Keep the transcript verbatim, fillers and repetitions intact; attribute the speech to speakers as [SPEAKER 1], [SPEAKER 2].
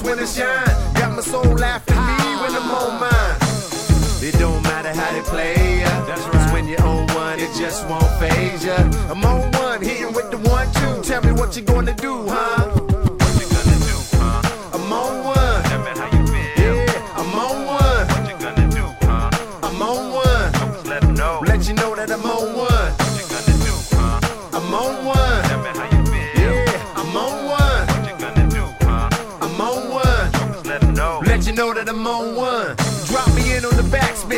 [SPEAKER 1] when it shine. Got my soul after me when I'm on mine. It don't matter how they play ya. That's right. 'Cause when you own one, it just won't phase ya. I'm on one, hitting with the one, two. Tell me what you gonna do, huh?
[SPEAKER 2] What you gonna do, huh?
[SPEAKER 1] I'm on one.
[SPEAKER 2] Tell me how you feel.
[SPEAKER 1] Yeah, I'm on one.
[SPEAKER 2] What you gonna do, huh?
[SPEAKER 1] I'm on one.
[SPEAKER 2] Just let 'em know.
[SPEAKER 1] Let you know that I'm on one.
[SPEAKER 2] What you gonna do, huh?
[SPEAKER 1] I'm on one.
[SPEAKER 2] Tell me how you feel.
[SPEAKER 1] Yeah, I'm on one.
[SPEAKER 2] What you gonna do, huh?
[SPEAKER 1] I'm on one.
[SPEAKER 2] Just let 'em know.
[SPEAKER 1] Let you know that I'm on one. Drop me in on the backspin.